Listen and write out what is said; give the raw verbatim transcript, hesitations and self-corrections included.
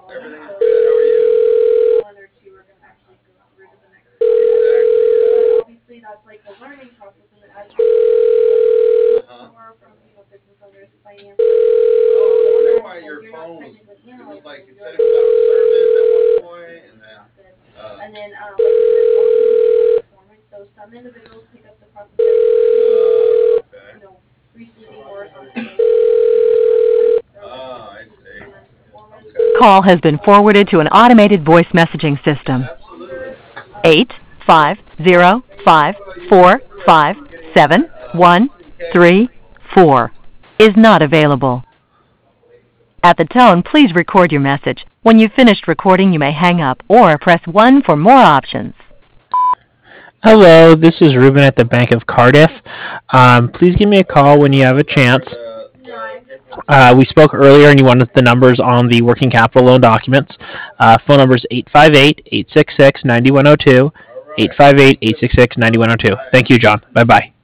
Everything's good. How are you? Whether to we're going to actually go through to the next step. Exactly. Obviously, that's like the learning process, and then as you learn Uh-huh. more from you know business owners, finance. Oh, I was wondering why your phone was. It was like it said it was out of service at one point, and then. Uh, And then, um, like you said, performance. So some individuals pick up the process very uh, okay. you know, receiving more something. Ah, I see. Okay. Call has been forwarded to an automated voice messaging system. Absolutely. Eight five zero five four five seven one three four is not available. At the tone, please record your message. When you've finished recording, you may hang up or press one for more options. Hello, this is Ruben at the Bank of Cardiff. Um, please give me a call when you have a chance. Uh, we spoke earlier and you wanted the numbers on the working capital loan documents. Uh, phone number is eight five eight, eight six six, nine one zero two, eight five eight, eight six six, nine one zero two. Thank you, John. Bye-bye.